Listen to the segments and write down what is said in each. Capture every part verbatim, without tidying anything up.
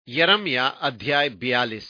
यरम्या अध्याय बयालीस।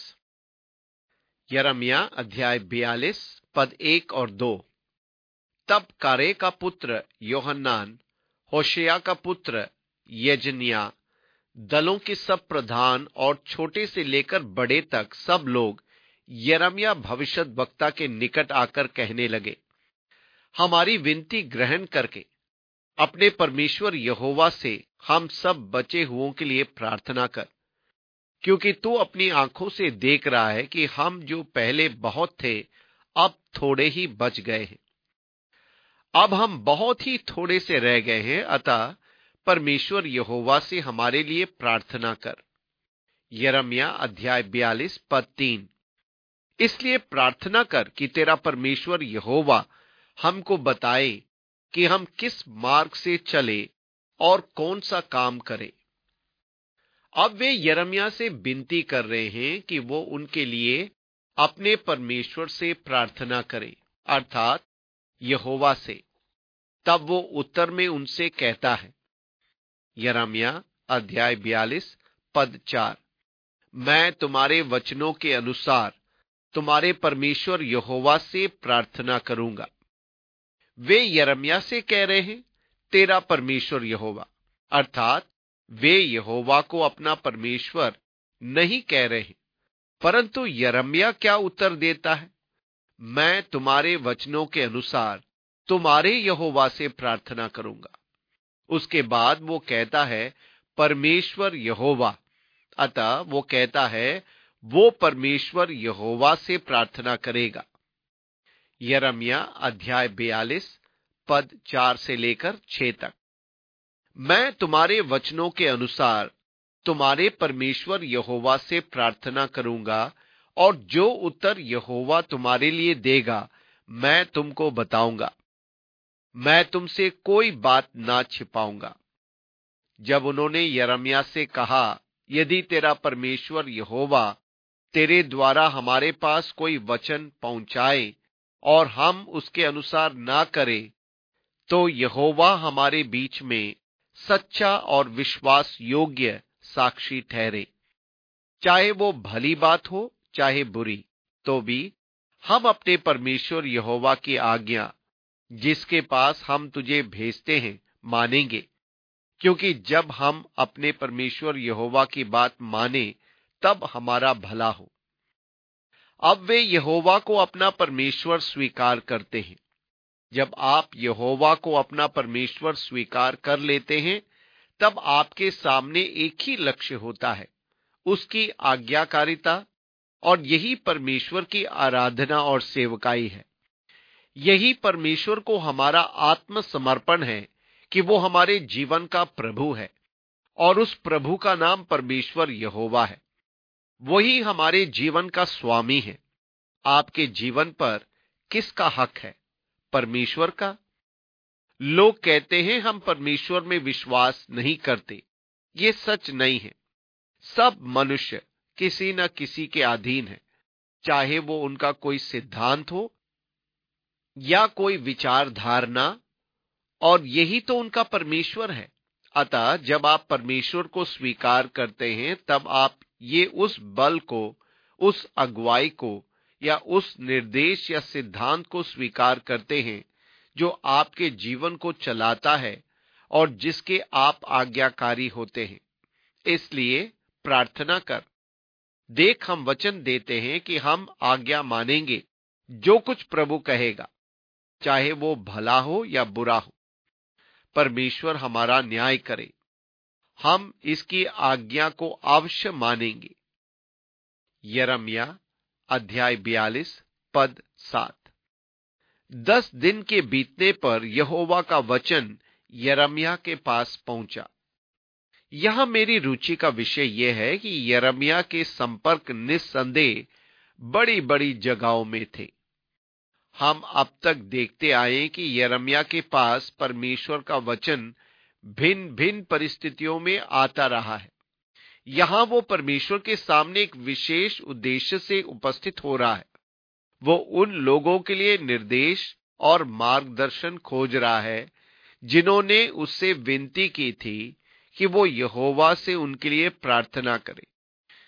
यरम्या अध्याय बयालीस पद एक और दो। तब कारे का पुत्र योहन्नान, होशिया का पुत्र यजनिया, दलों के सब प्रधान और छोटे से लेकर बड़े तक सब लोग यरम्या भविष्यद्वक्ता के निकट आकर कहने लगे, हमारी विनती ग्रहण करके अपने परमेश्वर यहोवा से हम सब बचे हुओं के लिए प्रार्थना कर, क्योंकि तू अपनी आंखों से देख रहा है कि हम जो पहले बहुत थे अब थोड़े ही बच गए हैं। अब हम बहुत ही थोड़े से रह गए हैं, अतः परमेश्वर यहोवा से हमारे लिए प्रार्थना कर। यरम्या अध्याय बयालीस पद तीन। इसलिए प्रार्थना कर कि तेरा परमेश्वर यहोवा हमको बताए कि हम किस मार्ग से चले और कौन सा काम करें। अब वे यरम्या से विनती कर रहे हैं कि वो उनके लिए अपने परमेश्वर से प्रार्थना करें, अर्थात यहोवा से। तब वो उत्तर में उनसे कहता है, यरम्या अध्याय बयालीस पद चार, मैं तुम्हारे वचनों के अनुसार तुम्हारे परमेश्वर यहोवा से प्रार्थना करूंगा। वे यरम्या से कह रहे हैं तेरा परमेश्वर यहोवा, अर्थात वे यहोवा को अपना परमेश्वर नहीं कह रहे हैं। परंतु यरम्या क्या उत्तर देता है? मैं तुम्हारे वचनों के अनुसार तुम्हारे यहोवा से प्रार्थना करूंगा। उसके बाद वो कहता है परमेश्वर यहोवा, अतः वो कहता है वो परमेश्वर यहोवा से प्रार्थना करेगा। यरम्या अध्याय बयालीस पद चार से लेकर छह तक। मैं तुम्हारे वचनों के अनुसार तुम्हारे परमेश्वर यहोवा से प्रार्थना करूंगा, और जो उत्तर यहोवा तुम्हारे लिए देगा मैं तुमको बताऊंगा। मैं तुमसे कोई बात ना छिपाऊंगा। जब उन्होंने यरम्या से कहा, यदि तेरा परमेश्वर यहोवा तेरे द्वारा हमारे पास कोई वचन पहुंचाए और हम उसके अनुसार ना करें, तो यहोवा हमारे बीच में सच्चा और विश्वास योग्य साक्षी ठहरे, चाहे वो भली बात हो चाहे बुरी, तो भी हम अपने परमेश्वर यहोवा की आज्ञा जिसके पास हम तुझे भेजते हैं मानेंगे, क्योंकि जब हम अपने परमेश्वर यहोवा की बात माने तब हमारा भला हो। अब वे यहोवा को अपना परमेश्वर स्वीकार करते हैं। जब आप यहोवा को अपना परमेश्वर स्वीकार कर लेते हैं तब आपके सामने एक ही लक्ष्य होता है, उसकी आज्ञाकारिता, और यही परमेश्वर की आराधना और सेवकाई है। यही परमेश्वर को हमारा आत्मसमर्पण है कि वो हमारे जीवन का प्रभु है, और उस प्रभु का नाम परमेश्वर यहोवा है। वही हमारे जीवन का स्वामी है। आपके जीवन पर किसका हक है? परमेश्वर का। लोग कहते हैं हम परमेश्वर में विश्वास नहीं करते। ये सच नहीं है। सब मनुष्य किसी न किसी के अधीन है, चाहे वो उनका कोई सिद्धांत हो या कोई विचारधारणा, और यही तो उनका परमेश्वर है। अतः जब आप परमेश्वर को स्वीकार करते हैं तब आप ये उस बल को, उस अगुवाई को या उस निर्देश या सिद्धांत को स्वीकार करते हैं जो आपके जीवन को चलाता है और जिसके आप आज्ञाकारी होते हैं। इसलिए प्रार्थना कर। देख, हम वचन देते हैं कि हम आज्ञा मानेंगे जो कुछ प्रभु कहेगा, चाहे वो भला हो या बुरा हो। परमेश्वर हमारा न्याय करे, हम इसकी आज्ञा को अवश्य मानेंगे। यरम्या अध्याय बयालीस पद सात। दस दिन के बीतने पर यहोवा का वचन यरम्या के पास पहुंचा। यहां मेरी रुचि का विषय यह है कि यरम्या के संपर्क निस्संदेह बड़ी बड़ी जगहों में थे। हम अब तक देखते आए कि यरम्या के पास परमेश्वर का वचन भिन्न भिन्न परिस्थितियों में आता रहा है। यहां वो परमेश्वर के सामने एक विशेष उद्देश्य से उपस्थित हो रहा है। वो उन लोगों के लिए निर्देश और मार्गदर्शन खोज रहा है जिन्होंने उससे विनती की थी कि वो यहोवा से उनके लिए प्रार्थना करे।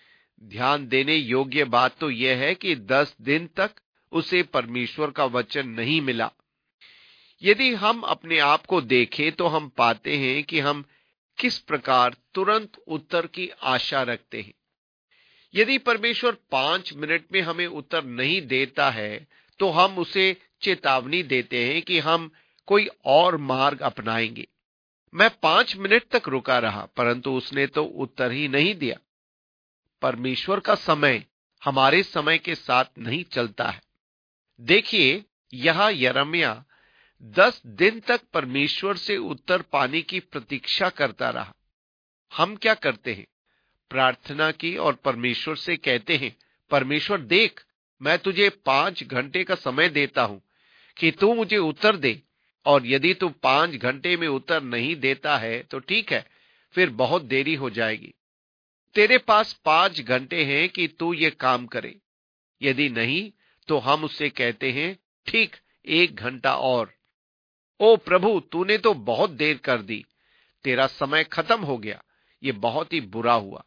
ध्यान देने योग्य बात तो यह है कि दस दिन तक उसे परमेश्वर का वचन नहीं मिला। यदि हम अपने आप को देखें तो हम पाते हैं कि हम किस प्रकार तुरंत उत्तर की आशा रखते हैं। यदि परमेश्वर पांच मिनट में हमें उत्तर नहीं देता है तो हम उसे चेतावनी देते हैं कि हम कोई और मार्ग अपनाएंगे। मैं पांच मिनट तक रुका रहा परंतु उसने तो उत्तर ही नहीं दिया। परमेश्वर का समय हमारे समय के साथ नहीं चलता है। देखिए, यहां यिर्मयाह दस दिन तक परमेश्वर से उत्तर पाने की प्रतीक्षा करता रहा। हम क्या करते हैं? प्रार्थना की और परमेश्वर से कहते हैं, परमेश्वर देख, मैं तुझे पांच घंटे का समय देता हूं कि तू मुझे उत्तर दे, और यदि तू पांच घंटे में उत्तर नहीं देता है तो ठीक है, फिर बहुत देरी हो जाएगी। तेरे पास पांच घंटे हैं कि तू ये काम करे। यदि नहीं तो हम उससे कहते हैं, ठीक, एक घंटा और। ओ प्रभु, तूने तो बहुत देर कर दी, तेरा समय खत्म हो गया, ये बहुत ही बुरा हुआ।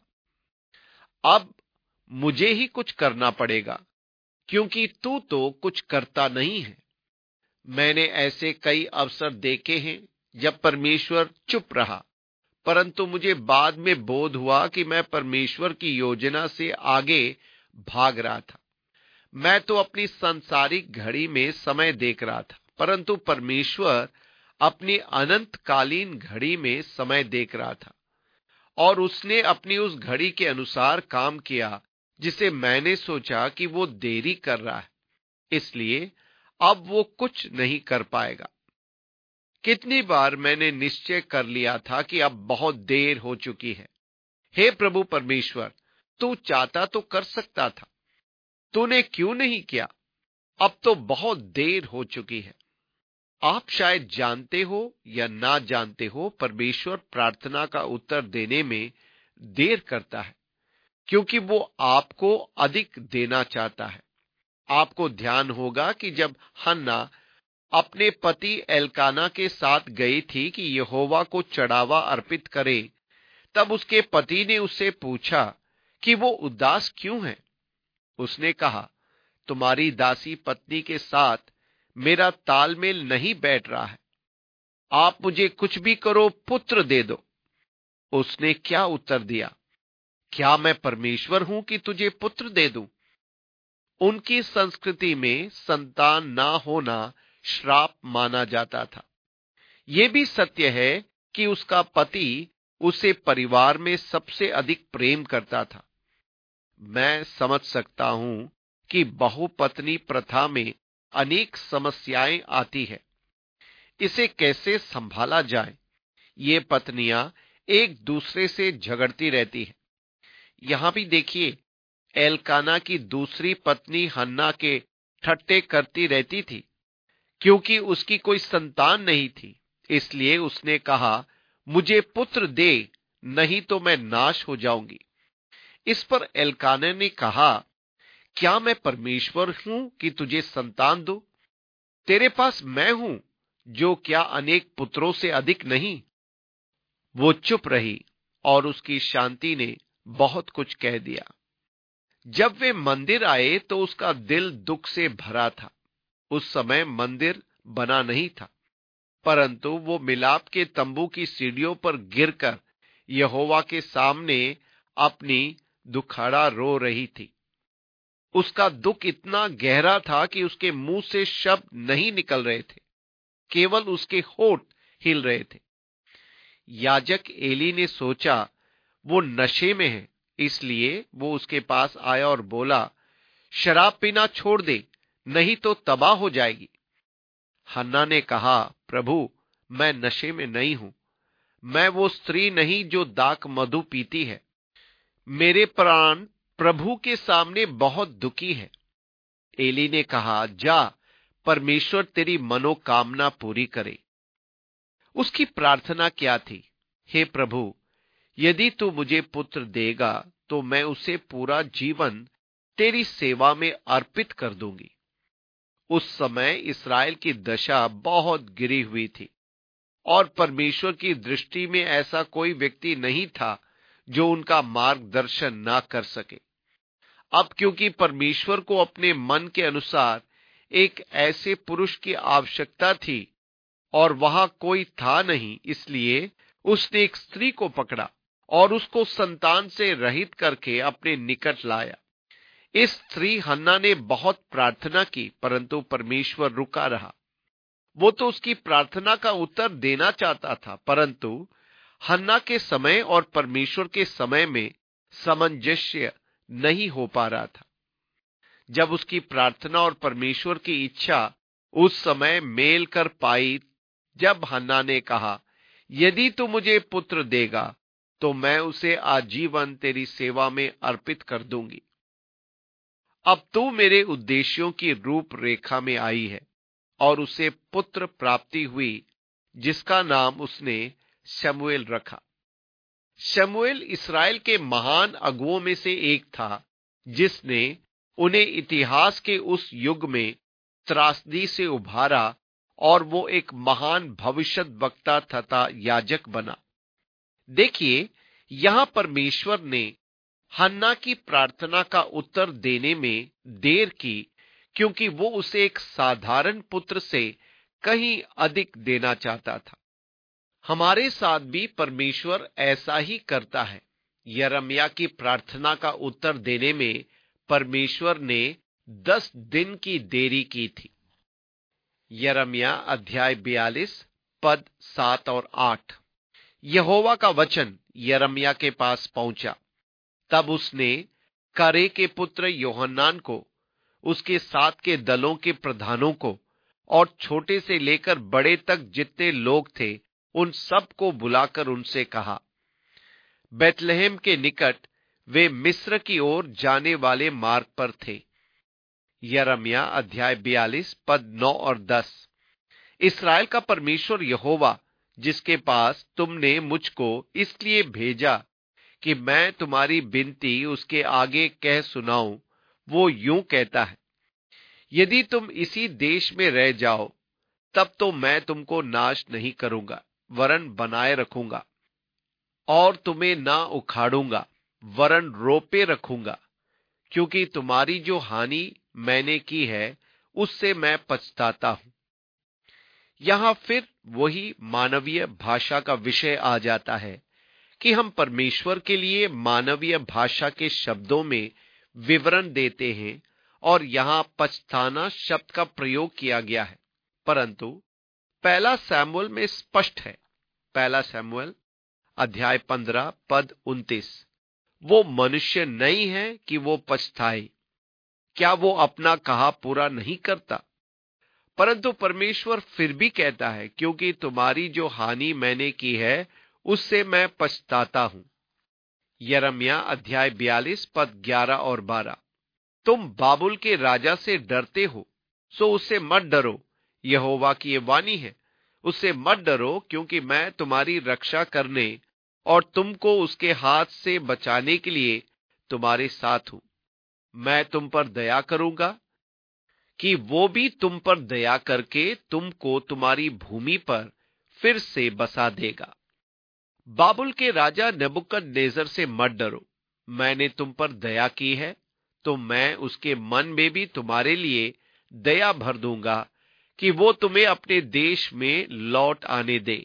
अब मुझे ही कुछ करना पड़ेगा क्योंकि तू तो कुछ करता नहीं है। मैंने ऐसे कई अवसर देखे हैं जब परमेश्वर चुप रहा, परंतु मुझे बाद में बोध हुआ कि मैं परमेश्वर की योजना से आगे भाग रहा था। मैं तो अपनी सांसारिक घड़ी में समय देख रहा था, परंतु परमेश्वर अपनी अनंतकालीन घड़ी में समय देख रहा था, और उसने अपनी उस घड़ी के अनुसार काम किया जिसे मैंने सोचा कि वो देरी कर रहा है, इसलिए अब वो कुछ नहीं कर पाएगा। कितनी बार मैंने निश्चय कर लिया था कि अब बहुत देर हो चुकी है। हे प्रभु परमेश्वर, तू चाहता तो कर सकता था, तूने क्यों नहीं किया? अब तो बहुत देर हो चुकी है। आप शायद जानते हो या ना जानते हो, परमेश्वर प्रार्थना का उत्तर देने में देर करता है क्योंकि वो आपको अधिक देना चाहता है। आपको ध्यान होगा कि जब हन्ना अपने पति एल्काना के साथ गई थी कि यहोवा को चढ़ावा अर्पित करे, तब उसके पति ने उससे पूछा कि वो उदास क्यों है। उसने कहा, तुम्हारी दासी पत्नी के साथ मेरा तालमेल नहीं बैठ रहा है, आप मुझे कुछ भी करो, पुत्र दे दो। उसने क्या उत्तर दिया? क्या मैं परमेश्वर हूं कि तुझे पुत्र दे दूं? उनकी संस्कृति में संतान ना होना श्राप माना जाता था। यह भी सत्य है कि उसका पति उसे परिवार में सबसे अधिक प्रेम करता था। मैं समझ सकता हूं कि बहुपत्नी प्रथा में अनेक समस्याएं आती है। इसे कैसे संभाला जाए? ये पत्नियां एक दूसरे से झगड़ती रहती हैं। यहां भी देखिए, एल्काना की दूसरी पत्नी हन्ना के ठट्टे करती रहती थी क्योंकि उसकी कोई संतान नहीं थी। इसलिए उसने कहा, मुझे पुत्र दे, नहीं तो मैं नाश हो जाऊंगी। इस पर एल्काना ने कहा, क्या मैं परमेश्वर हूं कि तुझे संतान दूं? तेरे पास मैं हूं जो क्या अनेक पुत्रों से अधिक नहीं? वो चुप रही और उसकी शांति ने बहुत कुछ कह दिया। जब वे मंदिर आए तो उसका दिल दुख से भरा था। उस समय मंदिर बना नहीं था, परंतु वो मिलाप के तंबू की सीढ़ियों पर गिरकर यहोवा के सामने अपनी दुखड़ा रो रही थी। उसका दुख इतना गहरा था कि उसके मुंह से शब्द नहीं निकल रहे थे, केवल उसके होंठ हिल रहे थे। याजक एली ने सोचा वो नशे में है, इसलिए वो उसके पास आया और बोला, शराब पीना छोड़ दे, नहीं तो तबाह हो जाएगी। हन्ना ने कहा, प्रभु, मैं नशे में नहीं हूं। मैं वो स्त्री नहीं जो दाक मधु पीती है। मेरे प्राण प्रभु के सामने बहुत दुखी है। एली ने कहा, जा, परमेश्वर तेरी मनोकामना पूरी करे। उसकी प्रार्थना क्या थी? हे प्रभु, यदि तू मुझे पुत्र देगा तो मैं उसे पूरा जीवन तेरी सेवा में अर्पित कर दूंगी। उस समय इस्राएल की दशा बहुत गिरी हुई थी और परमेश्वर की दृष्टि में ऐसा कोई व्यक्ति नहीं था जो उनका मार्गदर्शन ना कर सके। अब क्योंकि परमेश्वर को अपने मन के अनुसार एक ऐसे पुरुष की आवश्यकता थी और वहां कोई था नहीं, इसलिए उसने एक स्त्री को पकड़ा और उसको संतान से रहित करके अपने निकट लाया। इस स्त्री हन्ना ने बहुत प्रार्थना की, परंतु परमेश्वर रुका रहा। वो तो उसकी प्रार्थना का उत्तर देना चाहता था, परंतु हन्ना के समय और परमेश्वर के समय में सामंजस्य नहीं हो पा रहा था। जब उसकी प्रार्थना और परमेश्वर की इच्छा उस समय मेल कर पाई, जब हन्ना ने कहा, यदि तू मुझे पुत्र देगा तो मैं उसे आजीवन तेरी सेवा में अर्पित कर दूंगी। अब तू मेरे उद्देश्यों की रूपरेखा में आई है, और उसे पुत्र प्राप्ति हुई, जिसका नाम उसने शमूएल रखा। शमूएल इस्राएल के महान अगुओं में से एक था, जिसने उन्हें इतिहास के उस युग में त्रासदी से उभारा, और वो एक महान भविष्यद्वक्ता तथा याजक बना। देखिए, यहां परमेश्वर ने हन्ना की प्रार्थना का उत्तर देने में देर की, क्योंकि वो उसे एक साधारण पुत्र से कहीं अधिक देना चाहता था। हमारे साथ भी परमेश्वर ऐसा ही करता है। यिर्मयाह की प्रार्थना का उत्तर देने में परमेश्वर ने दस दिन की देरी की थी। यिर्मयाह अध्याय बयालीस पद सात और आठ। यहोवा का वचन यिर्मयाह के पास पहुंचा। तब उसने करे के पुत्र यूहन्नान को, उसके साथ के दलों के प्रधानों को और छोटे से लेकर बड़े तक जितने लोग थे, उन सब को बुलाकर उनसे कहा, बैतलहम के निकट वे मिस्र की ओर जाने वाले मार्ग पर थे। यिर्मयाह अध्याय बयालीस पद नौ और दस। इस्राएल का परमेश्वर यहोवा, जिसके पास तुमने मुझको इसलिए भेजा कि मैं तुम्हारी विनती उसके आगे कह सुनाऊं, वो यूं कहता है, यदि तुम इसी देश में रह जाओ, तब तो मैं तुमको नाश नहीं करूंगा, वरन बनाए रखूंगा, और तुम्हें ना उखाड़ूंगा, वरन रोपे रखूंगा, क्योंकि तुम्हारी जो हानि मैंने की है, उससे मैं पछताता हूं। यहां फिर वही मानवीय भाषा का विषय आ जाता है कि हम परमेश्वर के लिए मानवीय भाषा के शब्दों में विवरण देते हैं, और यहां पछताना शब्द का प्रयोग किया गया है, परंतु पहला सैमुएल में स्पष्ट है। पहला सैमुएल अध्याय पंद्रह पद उनतीस। वो मनुष्य नहीं है कि वो पछताए, क्या वो अपना कहा पूरा नहीं करता? परंतु परमेश्वर फिर भी कहता है, क्योंकि तुम्हारी जो हानि मैंने की है, उससे मैं पछताता हूं। यिर्मयाह अध्याय बयालीस पद ग्यारह और बारह। तुम बाबुल के राजा से डरते हो, सो उससे मत डरो, यहोवा की ये वाणी है, उससे मत डरो, क्योंकि मैं तुम्हारी रक्षा करने और तुमको उसके हाथ से बचाने के लिए तुम्हारे साथ हूं। मैं तुम पर दया करूंगा कि वो भी तुम पर दया करके तुमको तुम्हारी भूमि पर फिर से बसा देगा। बाबुल के राजा नबूकदनेस्सर से मत डरो, मैंने तुम पर दया की है, तो मैं उसके मन में भी तुम्हारे लिए दया भर दूंगा कि वो तुम्हें अपने देश में लौट आने दे।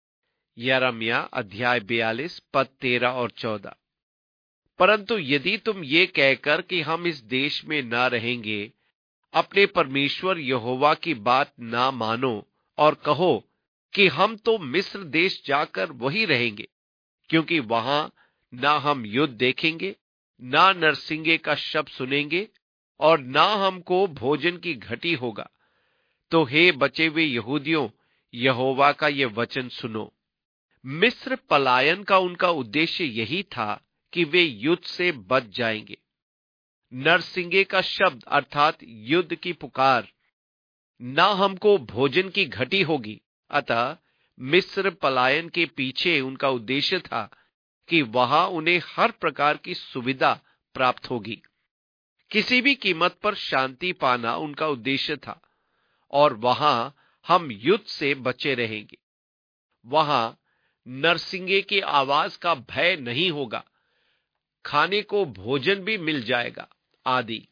यिर्मयाह अध्याय बयालीस पद तेरह और चौदह। परंतु यदि तुम ये कहकर कि हम इस देश में ना रहेंगे, अपने परमेश्वर यहोवा की बात ना मानो और कहो कि हम तो मिस्र देश जाकर वही रहेंगे, क्योंकि वहां ना हम युद्ध देखेंगे, ना नरसिंगे का शब्द सुनेंगे, और ना हमको भोजन की घटी होगा, तो हे बचे हुए यहूदियों, यहोवा का ये वचन सुनो। मिस्र पलायन का उनका उद्देश्य यही था कि वे युद्ध से बच जाएंगे। नरसिंगे का शब्द अर्थात युद्ध की पुकार, ना हमको भोजन की घटी होगी। अतः मिस्र पलायन के पीछे उनका उद्देश्य था कि वहां उन्हें हर प्रकार की सुविधा प्राप्त होगी। किसी भी कीमत पर शांति पाना उनका उद्देश्य था, और वहां हम युद्ध से बचे रहेंगे। वहां नरसिंगे की आवाज का भय नहीं होगा, खाने को भोजन भी मिल जाएगा, आदि।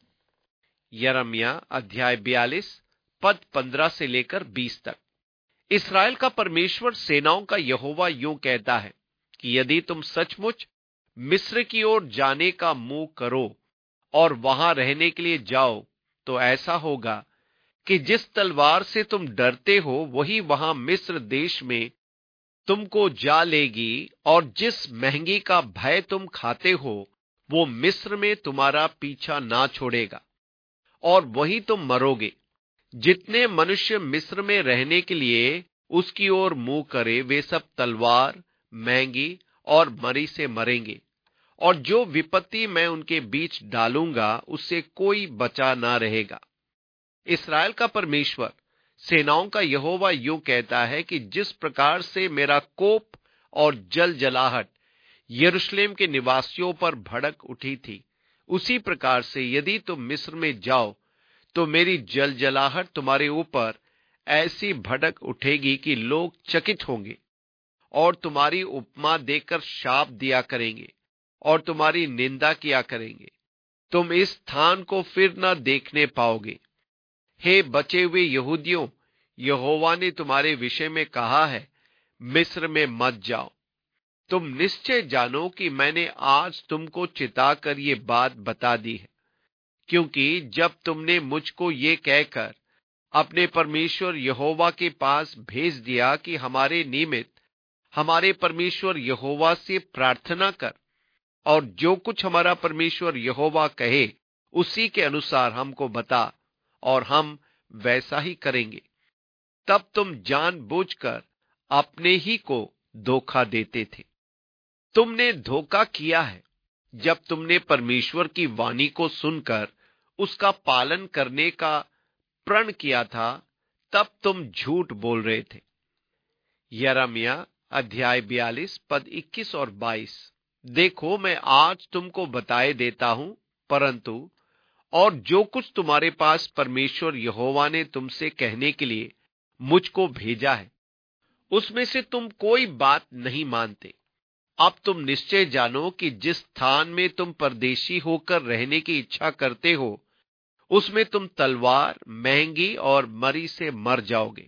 यिर्मयाह अध्याय बयालीस पद पंद्रह से लेकर बीस तक। इस्राएल का परमेश्वर सेनाओं का यहोवा यूं कहता है कि यदि तुम सचमुच मिस्र की ओर जाने का मुंह करो और वहां रहने के लिए जाओ, तो ऐसा होगा कि जिस तलवार से तुम डरते हो वही वहां मिस्र देश में तुमको जा लेगी, और जिस महंगी का भय तुम खाते हो वो मिस्र में तुम्हारा पीछा ना छोड़ेगा, और वही तुम मरोगे। जितने मनुष्य मिस्र में रहने के लिए उसकी ओर मुंह करे, वे सब तलवार, महंगी और मरी से मरेंगे, और जो विपत्ति मैं उनके बीच डालूंगा उससे कोई बचा ना रहेगा। इस्राएल का परमेश्वर सेनाओं का यहोवा यूं कहता है कि जिस प्रकार से मेरा कोप और जल जलाहट यरूशलेम के निवासियों पर भड़क उठी थी, उसी प्रकार से यदि तुम मिस्र में जाओ तो मेरी जल जलाहट तुम्हारे ऊपर ऐसी भड़क उठेगी कि लोग चकित होंगे और तुम्हारी उपमा देकर शाप दिया करेंगे और तुम्हारी निंदा किया करेंगे। तुम इस स्थान को फिर न देखने पाओगे। हे बचे हुए यहूदियों, यहोवा ने तुम्हारे विषय में कहा है, मिस्र में मत जाओ। तुम निश्चय जानो कि मैंने आज तुमको चिताकर ये बात बता दी है, क्योंकि जब तुमने मुझको ये कहकर अपने परमेश्वर यहोवा के पास भेज दिया कि हमारे निमित्त हमारे परमेश्वर यहोवा से प्रार्थना कर, और जो कुछ हमारा परमेश्वर यहोवा कहे उसी के अनुसार हमको बता, और हम वैसा ही करेंगे, तब तुम जानबूझकर अपने ही को धोखा देते थे। तुमने धोखा किया है जब तुमने परमेश्वर की वाणी को सुनकर उसका पालन करने का प्रण किया था, तब तुम झूठ बोल रहे थे। यिर्मयाह अध्याय बयालीस पद इक्कीस और बाईस। देखो, मैं आज तुमको बताए देता हूं, परंतु और जो कुछ तुम्हारे पास परमेश्वर यहोवा ने तुमसे कहने के लिए मुझको भेजा है, उसमें से तुम कोई बात नहीं मानते। अब तुम निश्चय जानो कि जिस स्थान में तुम परदेशी होकर रहने की इच्छा करते हो, उसमें तुम तलवार, महंगी और मरी से मर जाओगे।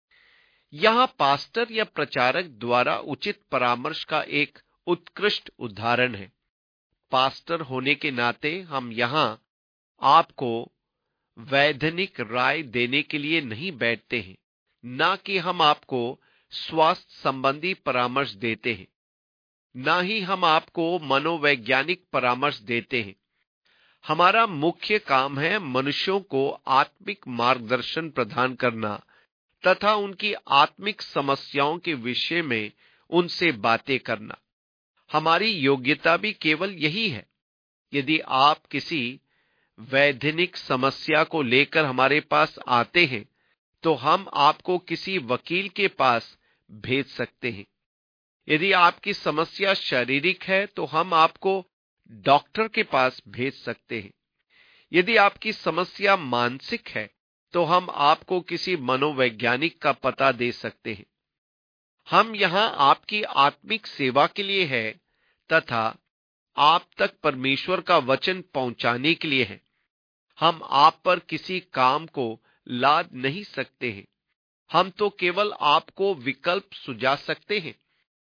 यहां पास्टर या प्रचारक द्वारा उचित परामर्श का एक उत्कृष्ट उदाहरण है। पास्टर होने के नाते हम यहां आपको वैधानिक राय देने के लिए नहीं बैठते हैं, ना कि हम आपको स्वास्थ्य संबंधी परामर्श देते हैं, ना ही हम आपको मनोवैज्ञानिक परामर्श देते हैं। हमारा मुख्य काम है मनुष्यों को आत्मिक मार्गदर्शन प्रदान करना तथा उनकी आत्मिक समस्याओं के विषय में उनसे बातें करना। हमारी योग्यता भी केवल यही है। यदि आप किसी वैधानिक समस्या को लेकर हमारे पास आते हैं, तो हम आपको किसी वकील के पास भेज सकते हैं। यदि आपकी समस्या शारीरिक है, तो हम आपको डॉक्टर के पास भेज सकते हैं। यदि आपकी समस्या मानसिक है, तो हम आपको किसी मनोवैज्ञानिक का पता दे सकते हैं। हम यहां आपकी आत्मिक सेवा के लिए है तथा आप तक परमेश्वर का वचन पहुंचाने के लिए है। हम आप पर किसी काम को लाद नहीं सकते हैं। हम तो केवल आपको विकल्प सुझा सकते हैं।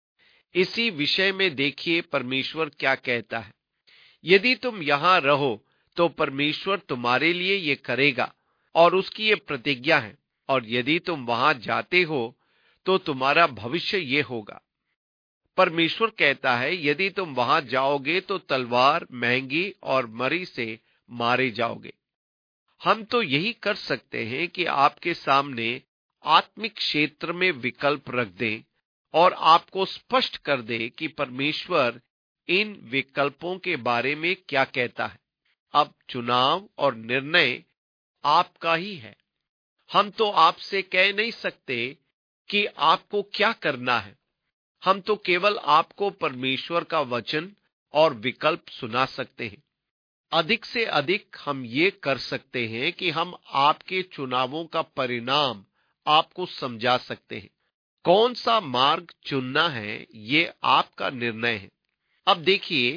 इसी विषय में देखिए परमेश्वर क्या कहता है। यदि तुम यहां रहो तो परमेश्वर तुम्हारे लिए ये करेगा, और उसकी ये प्रतिज्ञा है, और यदि तुम वहां जाते हो तो तुम्हारा भविष्य ये होगा। परमेश्वर कहता है, यदि तुम वहां जाओगे तो तलवार, महंगी और मरी से मारे जाओगे। हम तो यही कर सकते हैं कि आपके सामने आत्मिक क्षेत्र में विकल्प रख दें और आपको स्पष्ट कर दे कि परमेश्वर इन विकल्पों के बारे में क्या कहता है। अब चुनाव और निर्णय आपका ही है। हम तो आपसे कह नहीं सकते कि आपको क्या करना है। हम तो केवल आपको परमेश्वर का वचन और विकल्प सुना सकते हैं। अधिक से अधिक हम ये कर सकते हैं कि हम आपके चुनावों का परिणाम आपको समझा सकते हैं। कौन सा मार्ग चुनना है, ये आपका निर्णय है। अब देखिए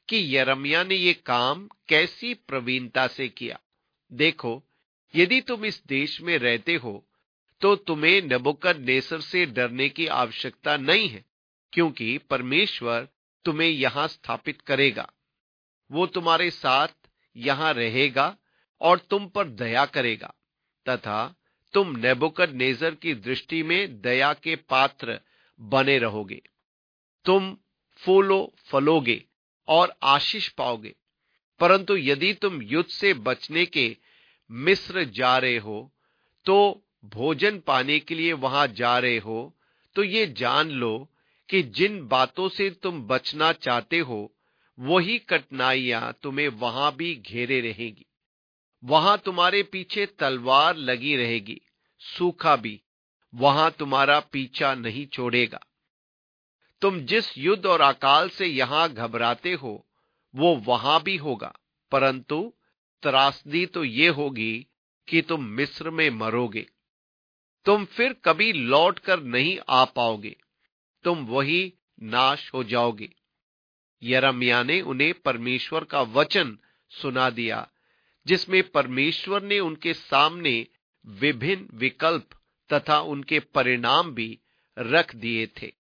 कि यिर्मयाह ने ये काम कैसी प्रवीणता से किया। देखो, यदि तुम इस देश में रहते हो तो तुम्हें नबूकदनेस्सर से डरने की आवश्यकता नहीं है, क्योंकि परमेश्वर तुम्हें यहां स्थापित करेगा। वो तुम्हारे साथ यहां रहेगा और तुम पर दया करेगा, तथा तुम नबूकदनेस्सर की दृष्टि में दया के पात्र बने रहोगे। तुम फूलो फलोगे और आशीष पाओगे। परंतु यदि तुम युद्ध से बचने के मिस्र जा रहे हो, तो भोजन पाने के लिए वहां जा रहे हो, तो ये जान लो कि जिन बातों से तुम बचना चाहते हो वही कठिनाइयां तुम्हें वहां भी घेरे रहेगी। वहां तुम्हारे पीछे तलवार लगी रहेगी, सूखा भी वहां तुम्हारा पीछा नहीं छोड़ेगा। तुम जिस युद्ध और अकाल से यहां घबराते हो वो वहां भी होगा, परंतु त्रासदी तो ये होगी कि तुम मिस्र में मरोगे। तुम फिर कभी लौट कर नहीं आ पाओगे, तुम वही नाश हो जाओगे। यिर्मयाह ने उन्हें परमेश्वर का वचन सुना दिया, जिसमें परमेश्वर ने उनके सामने विभिन्न विकल्प तथा उनके परिणाम भी रख दिए थे।